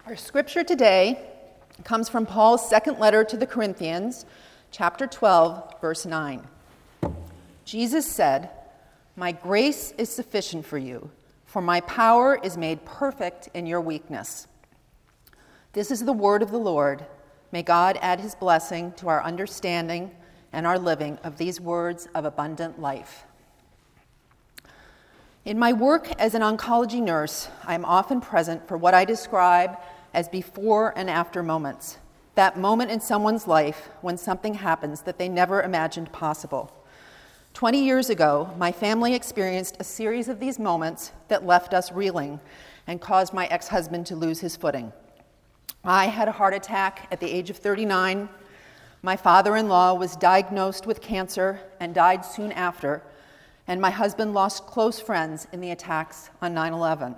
Our scripture today comes from Paul's second letter to the Corinthians, chapter 12, verse 9. Jesus said, "My grace is sufficient for you, for my power is made perfect in your weakness." This is the word of the Lord. May God add his blessing to our understanding and our living of these words of abundant life. In my work as an oncology nurse, I am often present for what I describe as before and after moments, that moment in someone's life when something happens that they never imagined possible. 20 years ago, my family experienced a series of these moments that left us reeling and caused my ex-husband to lose his footing. I had a heart attack at the age of 39. My father-in-law was diagnosed with cancer and died soon after, and my husband lost close friends in the attacks on 9/11.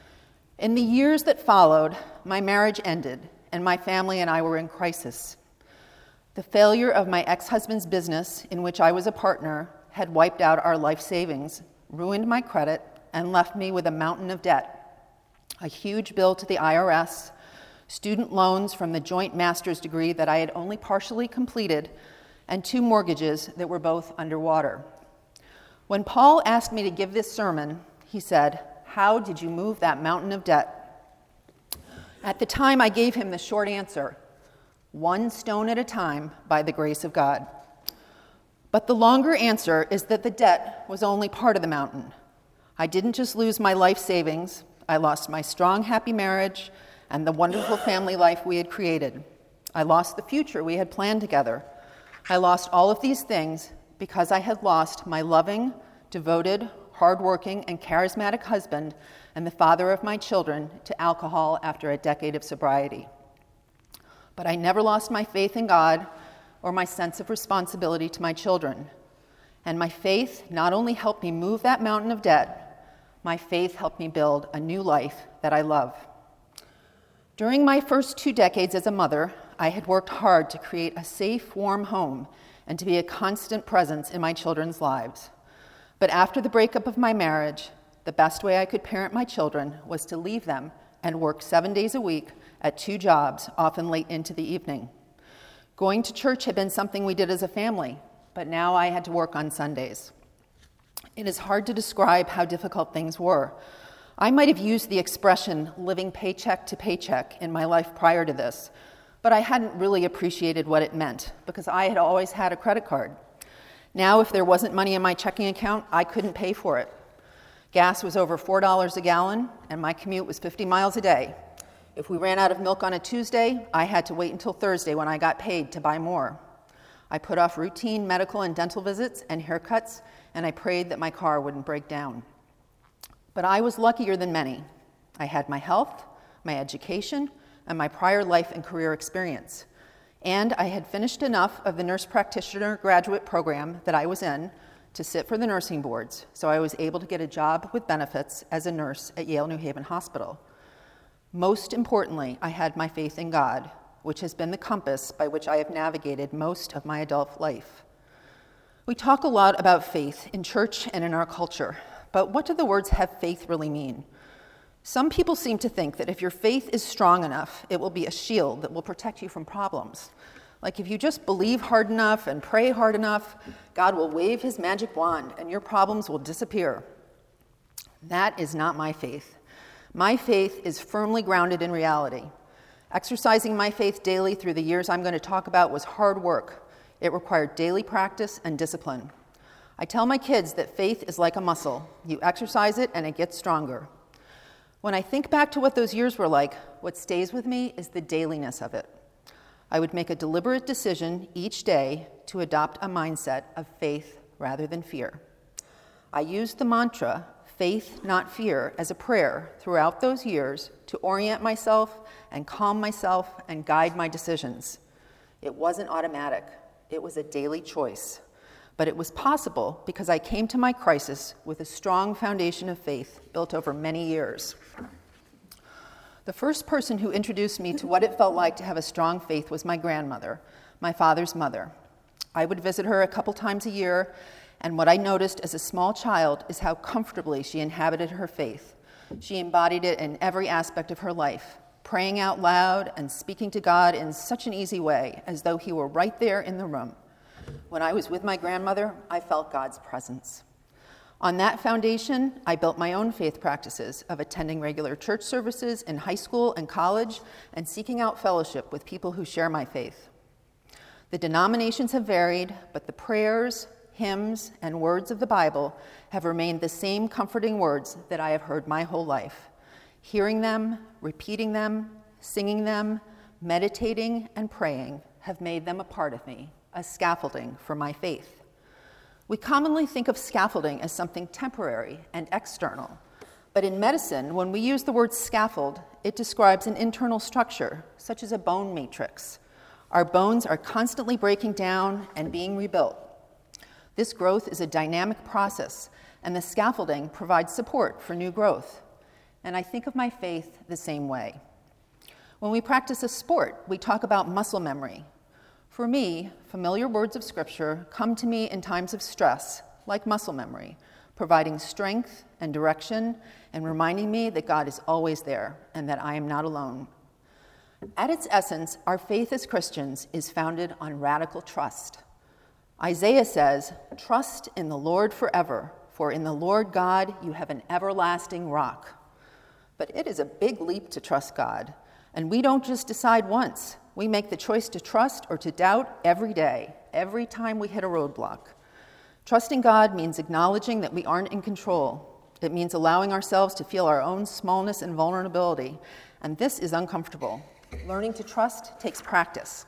In the years that followed, my marriage ended, and my family and I were in crisis. The failure of my ex-husband's business, in which I was a partner, had wiped out our life savings, ruined my credit, and left me with a mountain of debt. A huge bill to the IRS, student loans from the joint master's degree that I had only partially completed, and 2 mortgages that were both underwater. When Paul asked me to give this sermon, he said, "How did you move that mountain of debt?" At the time, I gave him the short answer: 1 stone at a time by the grace of God. But the longer answer is that the debt was only part of the mountain. I didn't just lose my life savings, I lost my strong, happy marriage and the wonderful family life we had created. I lost the future we had planned together. I lost all of these things because I had lost my loving, devoted, hardworking, and charismatic husband and the father of my children to alcohol after a decade of sobriety. But I never lost my faith in God or my sense of responsibility to my children. And my faith not only helped me move that mountain of debt, my faith helped me build a new life that I love. During my first 2 decades as a mother, I had worked hard to create a safe, warm home and to be a constant presence in my children's lives. But after the breakup of my marriage, the best way I could parent my children was to leave them and work 7 days a week at 2 jobs, often late into the evening. Going to church had been something we did as a family, but now I had to work on Sundays. It is hard to describe how difficult things were. I might have used the expression living paycheck to paycheck in my life prior to this, but I hadn't really appreciated what it meant because I had always had a credit card. Now, if there wasn't money in my checking account, I couldn't pay for it. Gas was over $4 a gallon, and my commute was 50 miles a day. If we ran out of milk on a Tuesday, I had to wait until Thursday when I got paid to buy more. I put off routine medical and dental visits and haircuts, and I prayed that my car wouldn't break down. But I was luckier than many. I had my health, my education, and my prior life and career experience. And I had finished enough of the nurse practitioner graduate program that I was in to sit for the nursing boards, so I was able to get a job with benefits as a nurse at Yale New Haven Hospital. Most importantly, I had my faith in God, which has been the compass by which I have navigated most of my adult life. We talk a lot about faith in church and in our culture, but what do the words "have faith" really mean? Some people seem to think that if your faith is strong enough, it will be a shield that will protect you from problems. Like if you just believe hard enough and pray hard enough, God will wave his magic wand and your problems will disappear. That is not my faith. My faith is firmly grounded in reality. Exercising my faith daily through the years I'm going to talk about was hard work. It required daily practice and discipline. I tell my kids that faith is like a muscle. You exercise it and it gets stronger. When I think back to what those years were like, what stays with me is the dailiness of it. I would make a deliberate decision each day to adopt a mindset of faith rather than fear. I used the mantra, faith, not fear, as a prayer throughout those years to orient myself and calm myself and guide my decisions. It wasn't automatic. It was a daily choice. But it was possible because I came to my crisis with a strong foundation of faith built over many years. The first person who introduced me to what it felt like to have a strong faith was my grandmother, my father's mother. I would visit her a couple times a year, and what I noticed as a small child is how comfortably she inhabited her faith. She embodied it in every aspect of her life: praying out loud and speaking to God in such an easy way, as though he were right there in the room. When I was with my grandmother, I felt God's presence. On that foundation, I built my own faith practices of attending regular church services in high school and college and seeking out fellowship with people who share my faith. The denominations have varied, but the prayers, hymns, and words of the Bible have remained the same comforting words that I have heard my whole life. Hearing them, repeating them, singing them, meditating, and praying have made them a part of me, a scaffolding for my faith. We commonly think of scaffolding as something temporary and external, but in medicine, when we use the word scaffold, it describes an internal structure, such as a bone matrix. Our bones are constantly breaking down and being rebuilt. This growth is a dynamic process, and the scaffolding provides support for new growth. And I think of my faith the same way. When we practice a sport, we talk about muscle memory. For me, familiar words of Scripture come to me in times of stress, like muscle memory, providing strength and direction and reminding me that God is always there and that I am not alone. At its essence, our faith as Christians is founded on radical trust. Isaiah says, "Trust in the Lord forever, for in the Lord God you have an everlasting rock." But it is a big leap to trust God, and we don't just decide once. We make the choice to trust or to doubt every day, every time we hit a roadblock. Trusting God means acknowledging that we aren't in control. It means allowing ourselves to feel our own smallness and vulnerability, and this is uncomfortable. Learning to trust takes practice.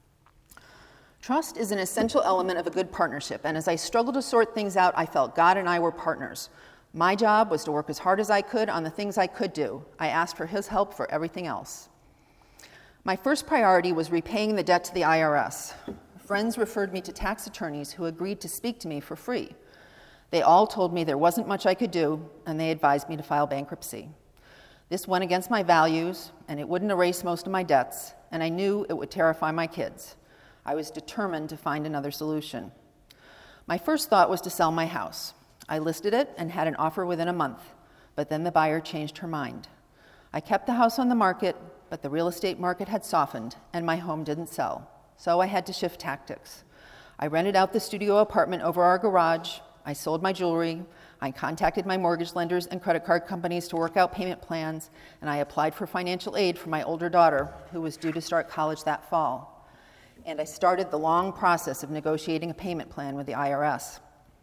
Trust is an essential element of a good partnership, and as I struggled to sort things out, I felt God and I were partners. My job was to work as hard as I could on the things I could do. I asked for his help for everything else. My first priority was repaying the debt to the IRS. Friends referred me to tax attorneys who agreed to speak to me for free. They all told me there wasn't much I could do, and they advised me to file bankruptcy. This went against my values, and it wouldn't erase most of my debts, and I knew it would terrify my kids. I was determined to find another solution. My first thought was to sell my house. I listed it and had an offer within a month, but then the buyer changed her mind. I kept the house on the market, but the real estate market had softened, and my home didn't sell, so I had to shift tactics. I rented out the studio apartment over our garage, I sold my jewelry, I contacted my mortgage lenders and credit card companies to work out payment plans, and I applied for financial aid for my older daughter, who was due to start college that fall. And I started the long process of negotiating a payment plan with the IRS.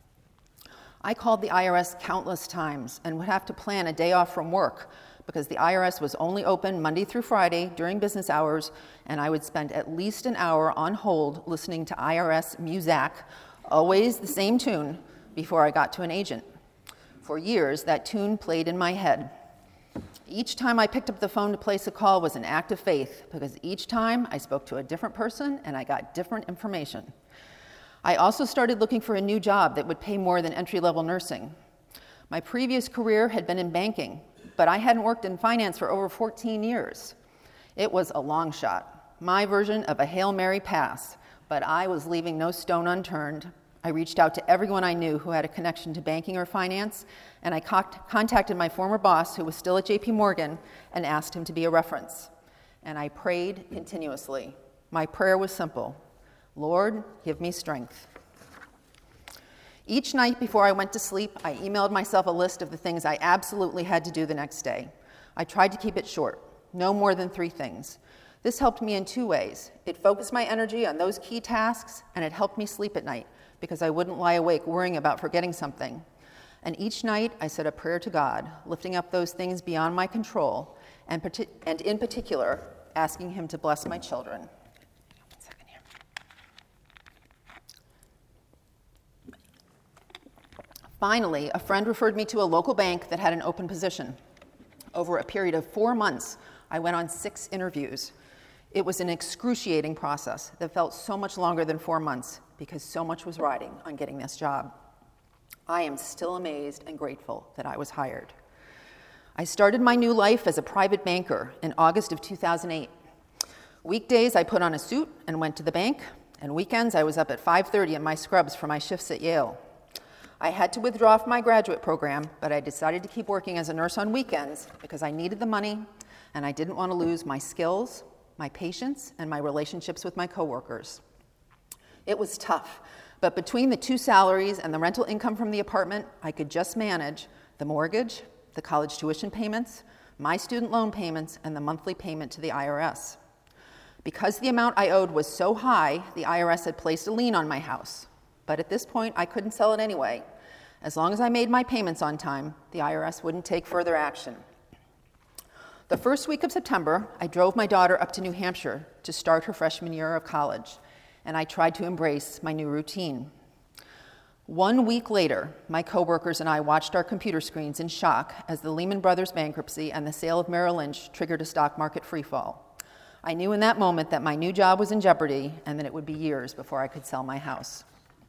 I called the IRS countless times and would have to plan a day off from work because the IRS was only open Monday through Friday during business hours, and I would spend at least an hour on hold listening to IRS Muzak, always the same tune, before I got to an agent. For years, that tune played in my head. Each time I picked up the phone to place a call was an act of faith, because each time I spoke to a different person and I got different information. I also started looking for a new job that would pay more than entry-level nursing. My previous career had been in banking, but I hadn't worked in finance for over 14 years. It was a long shot, my version of a Hail Mary pass, but I was leaving no stone unturned. I reached out to everyone I knew who had a connection to banking or finance, and I contacted my former boss, who was still at JP Morgan, and asked him to be a reference. And I prayed continuously. My prayer was simple: Lord, give me strength. Each night before I went to sleep, I emailed myself a list of the things I absolutely had to do the next day. I tried to keep it short, no more than 3 things. This helped me in 2 ways. It focused my energy on those key tasks, and it helped me sleep at night because I wouldn't lie awake worrying about forgetting something. And each night I said a prayer to God, lifting up those things beyond my control, and in particular, asking him to bless my children. Finally, a friend referred me to a local bank that had an open position. Over a period of 4 months, I went on 6 interviews. It was an excruciating process that felt so much longer than 4 months because so much was riding on getting this job. I am still amazed and grateful that I was hired. I started my new life as a private banker in August of 2008. Weekdays, I put on a suit and went to the bank, and weekends, I was up at 5:30 in my scrubs for my shifts at Yale. I had to withdraw from my graduate program, but I decided to keep working as a nurse on weekends because I needed the money and I didn't want to lose my skills, my patience, and my relationships with my coworkers. It was tough, but between the 2 salaries and the rental income from the apartment, I could just manage the mortgage, the college tuition payments, my student loan payments, and the monthly payment to the IRS. Because the amount I owed was so high, the IRS had placed a lien on my house. But at this point, I couldn't sell it anyway. As long as I made my payments on time, the IRS wouldn't take further action. The first week of September, I drove my daughter up to New Hampshire to start her freshman year of college, and I tried to embrace my new routine. 1 week later, my coworkers and I watched our computer screens in shock as the Lehman Brothers bankruptcy and the sale of Merrill Lynch triggered a stock market freefall. I knew in that moment that my new job was in jeopardy and that it would be years before I could sell my house.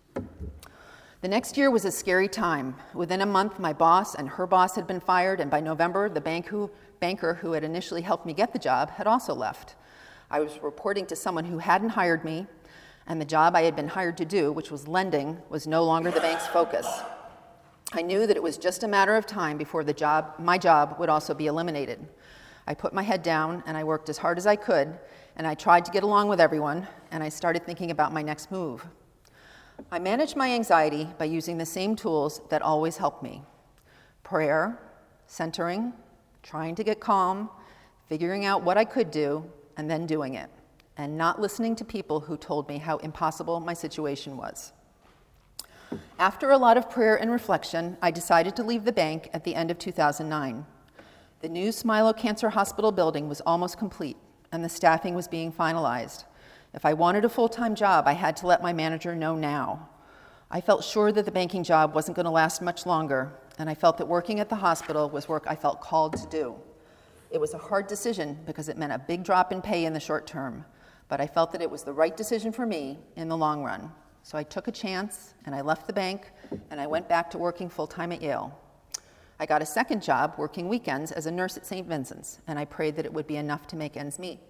The next year was a scary time. Within a month, my boss and her boss had been fired, and by November, the banker who had initially helped me get the job had also left. I was reporting to someone who hadn't hired me, and the job I had been hired to do, which was lending, was no longer the bank's focus. I knew that it was just a matter of time before my job would also be eliminated. I put my head down and I worked as hard as I could, and I tried to get along with everyone, and I started thinking about my next move. I managed my anxiety by using the same tools that always helped me: prayer, centering, trying to get calm, figuring out what I could do, and then doing it, and not listening to people who told me how impossible my situation was. After a lot of prayer and reflection, I decided to leave the bank at the end of 2009. The new Smilow Cancer Hospital building was almost complete, and the staffing was being finalized. If I wanted a full-time job, I had to let my manager know now. I felt sure that the banking job wasn't going to last much longer, and I felt that working at the hospital was work I felt called to do. It was a hard decision because it meant a big drop in pay in the short term, but I felt that it was the right decision for me in the long run. So I took a chance, and I left the bank, and I went back to working full-time at Yale. I got a second job working weekends as a nurse at St. Vincent's, and I prayed that it would be enough to make ends meet.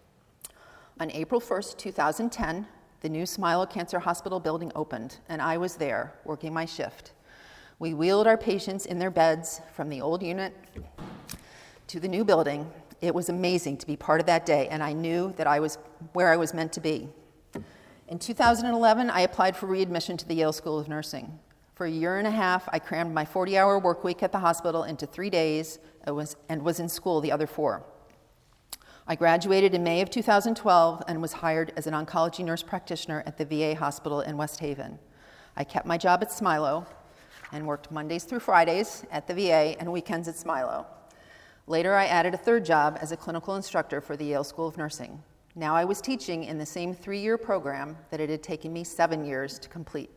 On April 1st, 2010, the new Smilow Cancer Hospital building opened, and I was there, working my shift. We wheeled our patients in their beds from the old unit to the new building. It was amazing to be part of that day, and I knew that I was where I was meant to be. In 2011, I applied for readmission to the Yale School of Nursing. For a year and a half, I crammed my 40-hour work week at the hospital into 3 days and was in school the other 4. I graduated in May of 2012 and was hired as an oncology nurse practitioner at the VA hospital in West Haven. I kept my job at Smilow and worked Mondays through Fridays at the VA and weekends at Smilow. Later, I added a third job as a clinical instructor for the Yale School of Nursing. Now I was teaching in the same 3-year program that it had taken me 7 years to complete.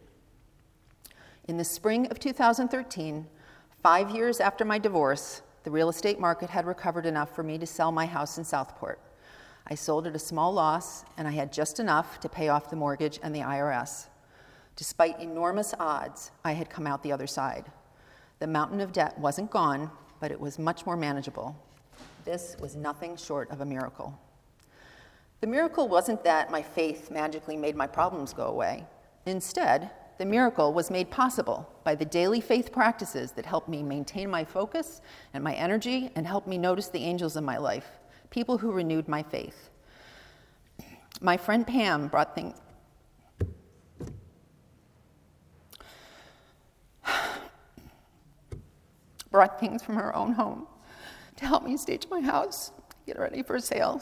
In the spring of 2013, 5 years after my divorce, the real estate market had recovered enough for me to sell my house in Southport. I sold at a small loss, and I had just enough to pay off the mortgage and the IRS. Despite enormous odds, I had come out the other side. The mountain of debt wasn't gone, but it was much more manageable. This was nothing short of a miracle. The miracle wasn't that my faith magically made my problems go away. Instead, the miracle was made possible by the daily faith practices that helped me maintain my focus and my energy and helped me notice the angels in my life, people who renewed my faith. My friend Pam brought things from her own home to help me stage my house, get ready for sale,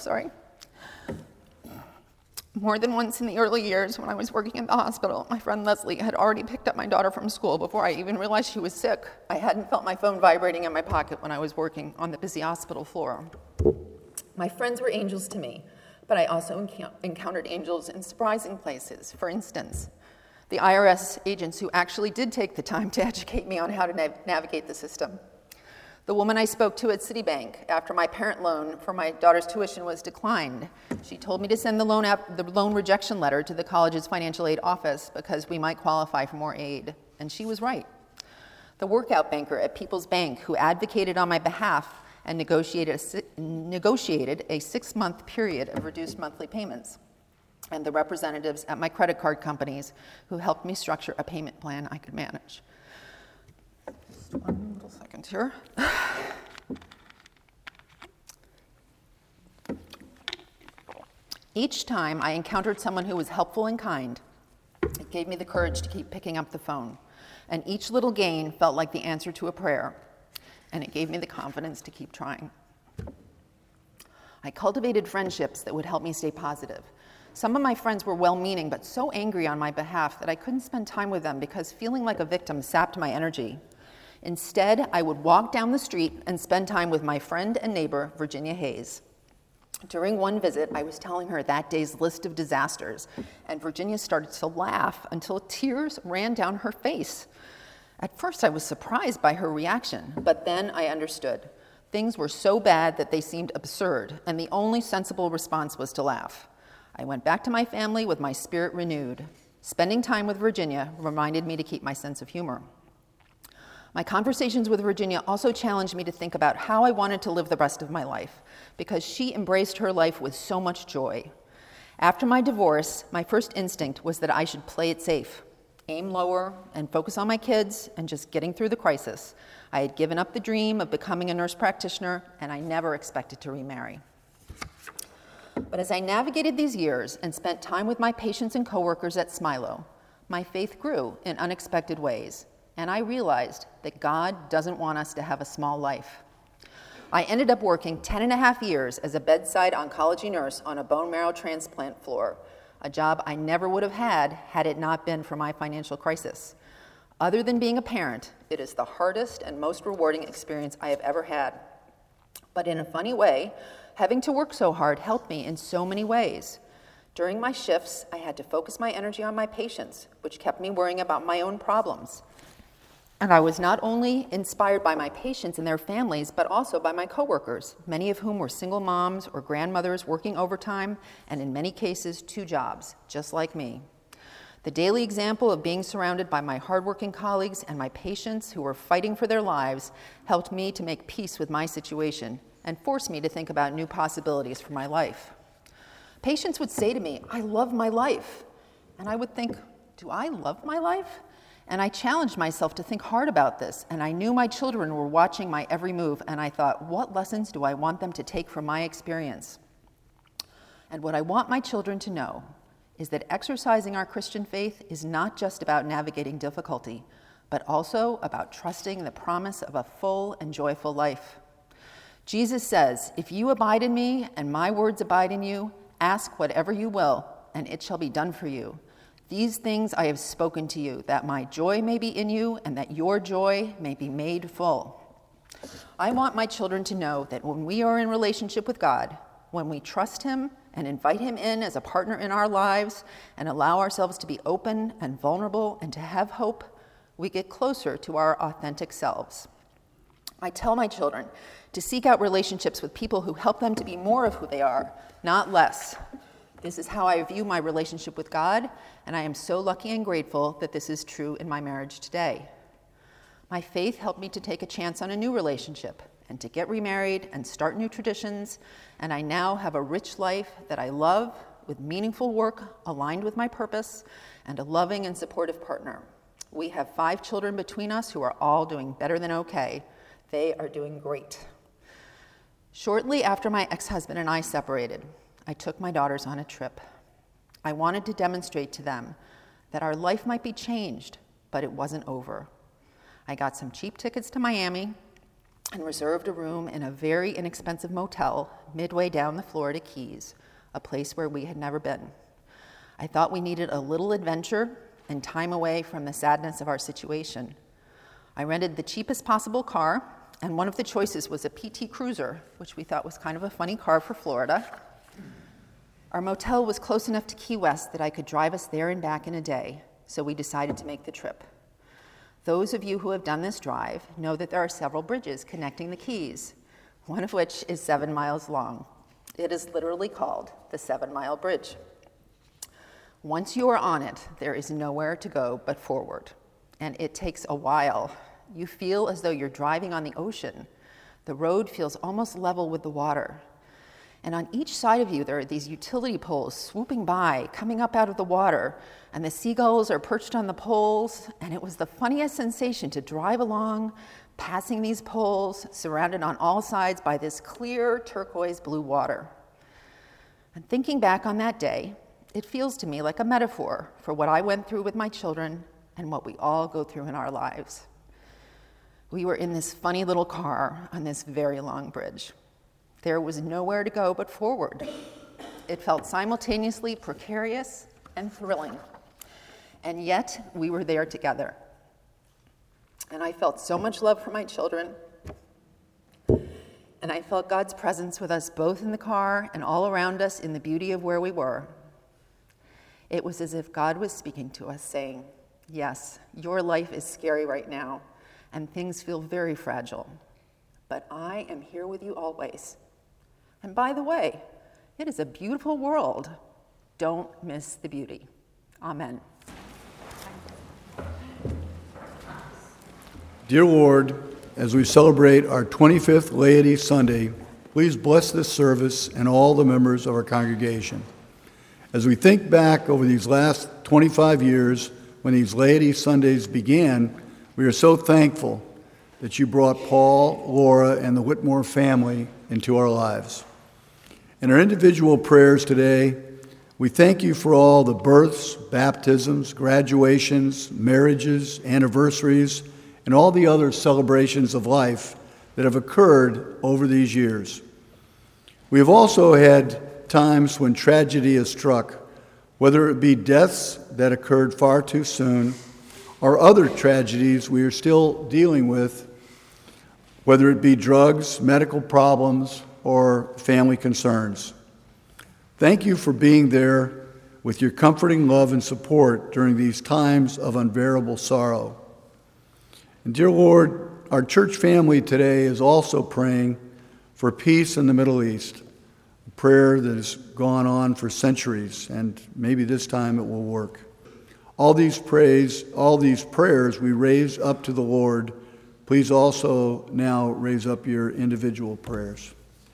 More than once in the early years when I was working at the hospital, my friend Leslie had already picked up my daughter from school before I even realized she was sick. I hadn't felt my phone vibrating in my pocket when I was working on the busy hospital floor. My friends were angels to me, but I also encountered angels in surprising places. For instance, the IRS agents who actually did take the time to educate me on how to navigate the system. The woman I spoke to at Citibank after my parent loan for my daughter's tuition was declined. She told me to send the loan rejection letter to the college's financial aid office because we might qualify for more aid, and she was right. The workout banker at People's Bank who advocated on my behalf and negotiated a 6-month period of reduced monthly payments, and the representatives at my credit card companies who helped me structure a payment plan I could manage. Just one little second here. Each time I encountered someone who was helpful and kind, it gave me the courage to keep picking up the phone. And each little gain felt like the answer to a prayer, and it gave me the confidence to keep trying. I cultivated friendships that would help me stay positive. Some of my friends were well-meaning, but so angry on my behalf that I couldn't spend time with them because feeling like a victim sapped my energy. Instead, I would walk down the street and spend time with my friend and neighbor, Virginia Hayes. During one visit, I was telling her that day's list of disasters, and Virginia started to laugh until tears ran down her face. At first, I was surprised by her reaction, but then I understood. Things were so bad that they seemed absurd, and the only sensible response was to laugh. I went back to my family with my spirit renewed. Spending time with Virginia reminded me to keep my sense of humor. My conversations with Virginia also challenged me to think about how I wanted to live the rest of my life, because she embraced her life with so much joy. After my divorce, my first instinct was that I should play it safe, aim lower, and focus on my kids and just getting through the crisis. I had given up the dream of becoming a nurse practitioner, and I never expected to remarry. But as I navigated these years and spent time with my patients and coworkers at Smilo, my faith grew in unexpected ways, and I realized that God doesn't want us to have a small life. I ended up working 10 and a half years as a bedside oncology nurse on a bone marrow transplant floor, a job I never would have had it not been for my financial crisis. Other than being a parent, it is the hardest and most rewarding experience I have ever had. But in a funny way, having to work so hard helped me in so many ways. During my shifts, I had to focus my energy on my patients, which kept me worrying about my own problems. And I was not only inspired by my patients and their families, but also by my coworkers, many of whom were single moms or grandmothers working overtime, and in many cases, 2 jobs, just like me. The daily example of being surrounded by my hardworking colleagues and my patients who were fighting for their lives helped me to make peace with my situation and forced me to think about new possibilities for my life. Patients would say to me, "I love my life." And I would think, do I love my life? And I challenged myself to think hard about this, and I knew my children were watching my every move, and I thought, what lessons do I want them to take from my experience? And what I want my children to know is that exercising our Christian faith is not just about navigating difficulty, but also about trusting the promise of a full and joyful life. Jesus says, "If you abide in me and my words abide in you, ask whatever you will, and it shall be done for you. These things I have spoken to you, that my joy may be in you and that your joy may be made full." I want my children to know that when we are in relationship with God, when we trust Him and invite Him in as a partner in our lives and allow ourselves to be open and vulnerable and to have hope, we get closer to our authentic selves. I tell my children to seek out relationships with people who help them to be more of who they are, not less. This is how I view my relationship with God, and I am so lucky and grateful that this is true in my marriage today. My faith helped me to take a chance on a new relationship and to get remarried and start new traditions, and I now have a rich life that I love, with meaningful work aligned with my purpose, and a loving and supportive partner. We have 5 children between us who are all doing better than okay. They are doing great. Shortly after my ex-husband and I separated, I took my daughters on a trip. I wanted to demonstrate to them that our life might be changed, but it wasn't over. I got some cheap tickets to Miami and reserved a room in a very inexpensive motel midway down the Florida Keys, a place where we had never been. I thought we needed a little adventure and time away from the sadness of our situation. I rented the cheapest possible car, and one of the choices was a PT Cruiser, which we thought was kind of a funny car for Florida. Our motel was close enough to Key West that I could drive us there and back in a day, so we decided to make the trip. Those of you who have done this drive know that there are several bridges connecting the Keys, one of which is 7 miles long. It is literally called the 7-Mile Bridge. Once you are on it, there is nowhere to go but forward, and it takes a while. You feel as though you're driving on the ocean. The road feels almost level with the water. And on each side of you, there are these utility poles swooping by, coming up out of the water, and the seagulls are perched on the poles, and it was the funniest sensation to drive along, passing these poles, surrounded on all sides by this clear turquoise blue water. And thinking back on that day, it feels to me like a metaphor for what I went through with my children and what we all go through in our lives. We were in this funny little car on this very long bridge. There was nowhere to go but forward. It felt simultaneously precarious and thrilling. And yet, we were there together. And I felt so much love for my children. And I felt God's presence with us both in the car and all around us in the beauty of where we were. It was as if God was speaking to us, saying, yes, your life is scary right now, and things feel very fragile. But I am here with you always. And by the way, it is a beautiful world. Don't miss the beauty. Amen. Dear Lord, as we celebrate our 25th Laity Sunday, please bless this service and all the members of our congregation. As we think back over these last 25 years when these Laity Sundays began, we are so thankful that you brought Paul, Laura, and the Whitmore family into our lives. In our individual prayers today, we thank you for all the births, baptisms, graduations, marriages, anniversaries, and all the other celebrations of life that have occurred over these years. We have also had times when tragedy has struck, whether it be deaths that occurred far too soon or other tragedies we are still dealing with, whether it be drugs, medical problems, or family concerns. Thank you for being there with your comforting love and support during these times of unbearable sorrow. And dear Lord, our church family today is also praying for peace in the Middle East, a prayer that has gone on for centuries, and maybe this time it will work. All these prayers we raise up to the Lord. Please also now raise up your individual prayers.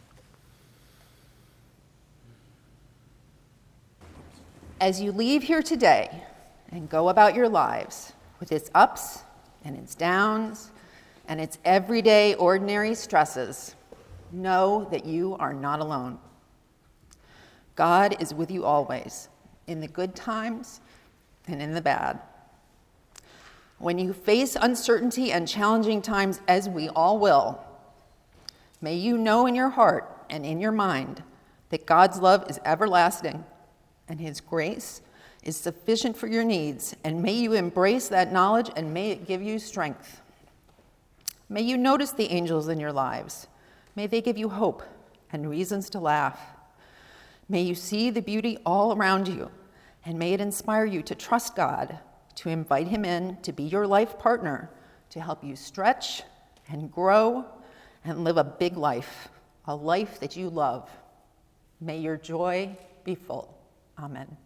As you leave here today and go about your lives with its ups and its downs and its everyday ordinary stresses, know that you are not alone. God is with you always, in the good times and in the bad. When you face uncertainty and challenging times, as we all will, may you know in your heart and in your mind that God's love is everlasting and his grace is sufficient for your needs, and may you embrace that knowledge and may it give you strength. May you notice the angels in your lives. May they give you hope and reasons to laugh. May you see the beauty all around you, and may it inspire you to trust God, to invite him in to be your life partner, to help you stretch and grow and live a big life, a life that you love. May your joy be full. Amen.